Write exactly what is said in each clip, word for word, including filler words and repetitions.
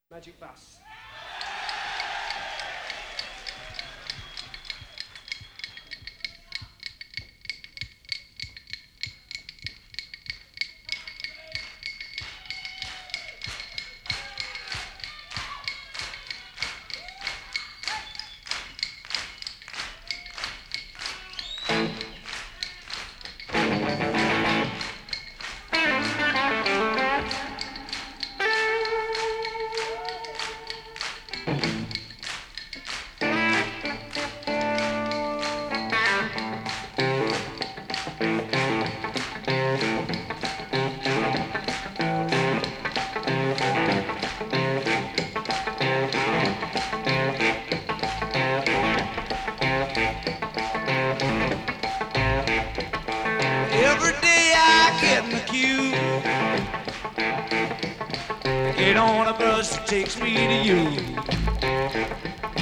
Magic Bus. Every day I get in the queue, get on a bus that takes me to you.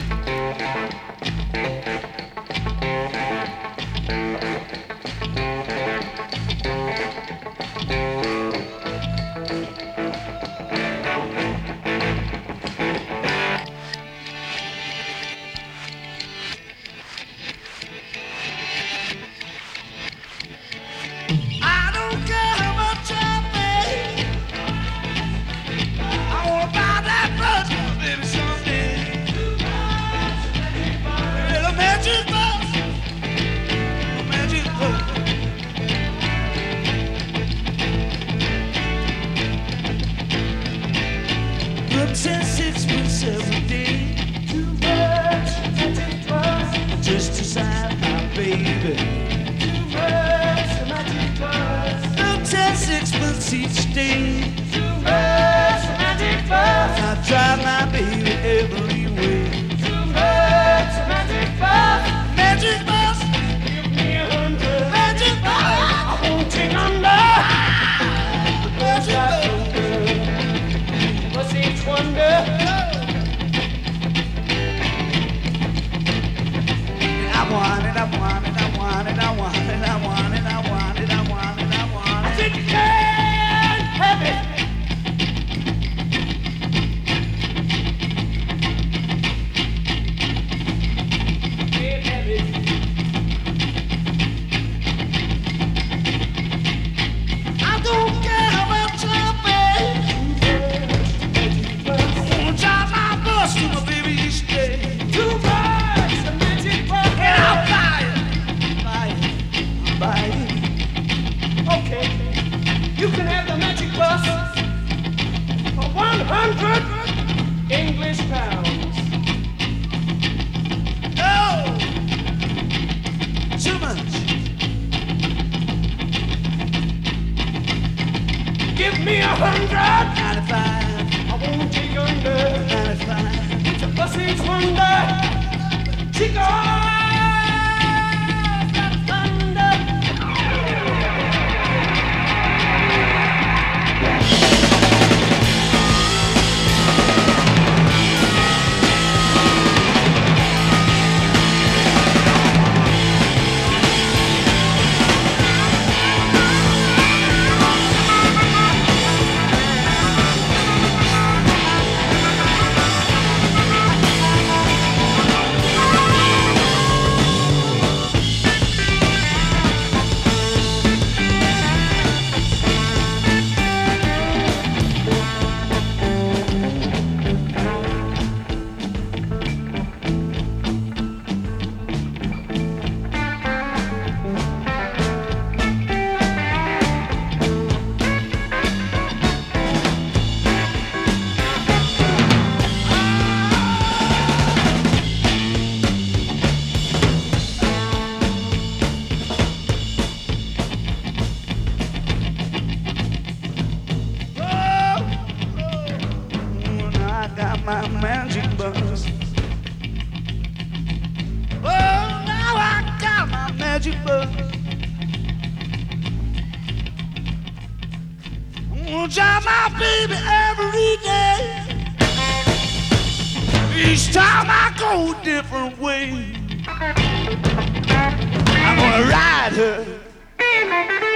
I don't care how much I pay, I wanna buy that bus, baby, someday. Little magic bus, magic bus. Good ten, six, but seven day. Too much magic bus, just to sign my baby. Ten sixpence each day. Too much magic bus. I drive my baby every way. Too much Magic Bus. Magic bus, Give me a hundred. magic bus, I won't take under. magic bus. What's each wonder? I want it, I want it, I want it, I want it, I want it, I want it, I want it, I want it. It can't have it. Can't have it. I don't care how much I pay, I wanna drive my bus to my baby each day. Too much Magic Bus. And I'll buy it, buy it, buy it. Okay, you can have the Magic Bus for one hundred English pounds. No, too much. Give me a hundred. ninety-five, I won't take under. ninety-five. It's a bus each wonder. Chico. My magic bus. Oh, now I got my magic bus. I'm gonna drive my baby every day. Each time I go a different way. I'm gonna ride her